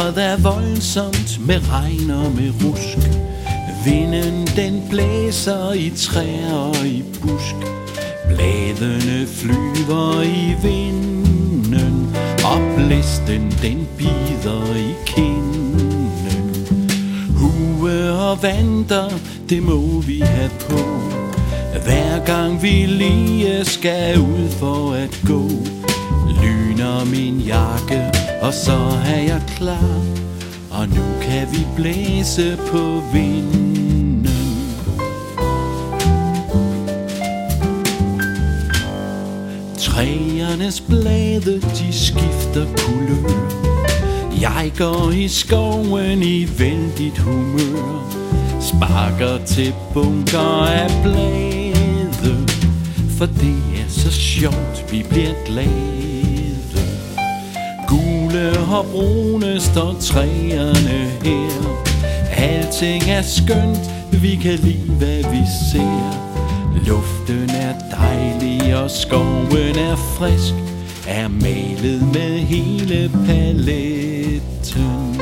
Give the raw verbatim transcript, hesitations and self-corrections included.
Vejret er voldsomt med regn og med rusk. Vinden den blæser i træer og i busk. Bladene flyver i vinden, og blæsten den bider i kinden. Hue og vanter, det må vi have på, hver gang vi lige skal ud for at gå. Lyner min jakke, og så er jeg klar, og nu kan vi blæse på vinden. Træernes blade, de skifter kulør. Jeg går i skoven i vældigt humør, sparker til bunker af blade, for det er så sjovt, vi bliver glade. Gule og brune står træerne her. Alting er skønt, vi kan lide hvad vi ser. Luften er dejlig og skoven er frisk, er malet med hele paletten.